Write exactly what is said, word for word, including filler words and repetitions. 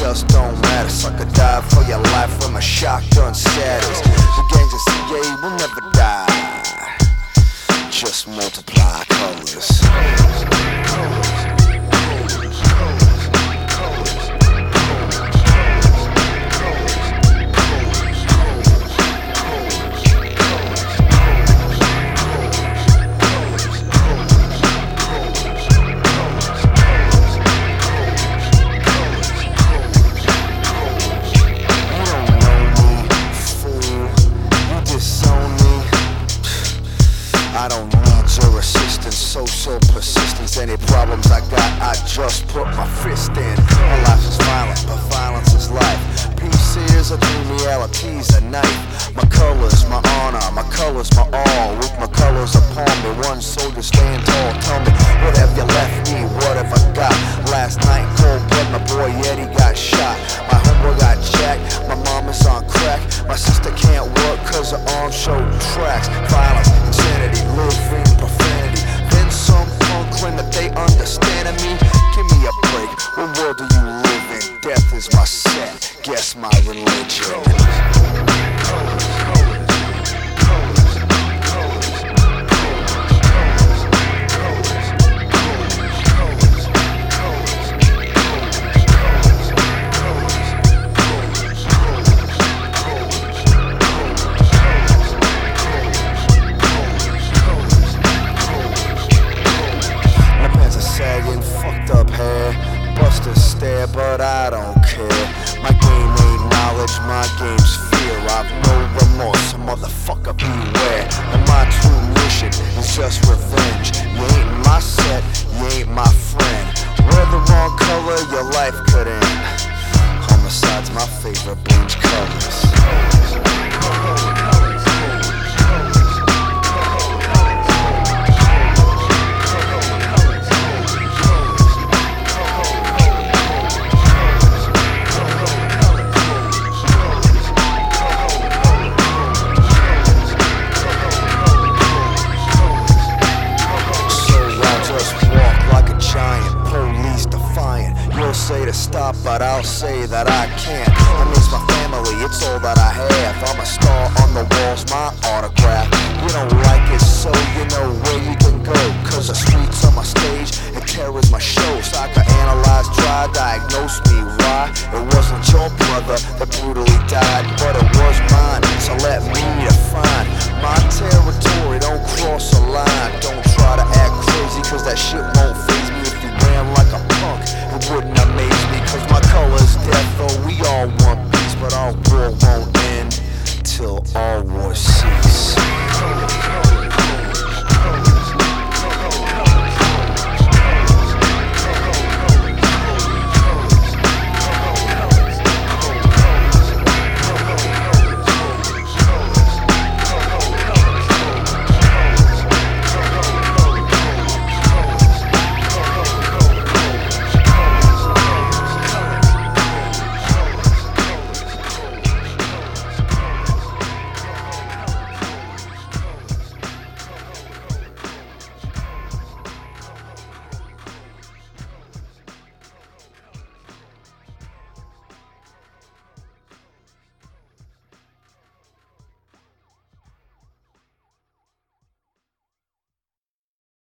just don't matter. Sucker die for your life when my shotgun shatters. The gangs of C A will never die, just multiply colors. I don't need your assistance, social persistence. Any problems I got, I just put my fist in. My life is violent, but violence is life. Peace is a dream, reality's a knife. My colors, my honor, my colors, my all. With my colors upon me, one soldier stand tall. Tell me, what have you left me? What have I got? Last night, cold blood, my boy Eddie got shot. My homeboy got jacked, my mom is on crack. My sister can't work cause her arms show tracks. Violence, insanity, living profanity. Then some punk claim that they understand me. Give me a break, what world do you live in? Death is my set, guess my religion. Fucked up hair, busters stare, but I don't care. My game ain't knowledge, my game's fear. I've no remorse, so motherfucker beware. And my true mission is just revenge. You ain't my set, you ain't my friend. Wear the wrong color, your life could end. Homicide's my favorite binge colors. Say to stop, but I'll say that I can't. I miss my family, it's all that I have. I'm a star on the walls, my autograph. You don't like it, so you know where you can go. Cause the streets on my stage, it carries my show. Psychoanalyze, try, diagnose me why. It wasn't your brother that brutally died, but it was mine. So let me define my territory, don't cross a line. Don't try to act crazy, cause that shit won't faze me if you ran like a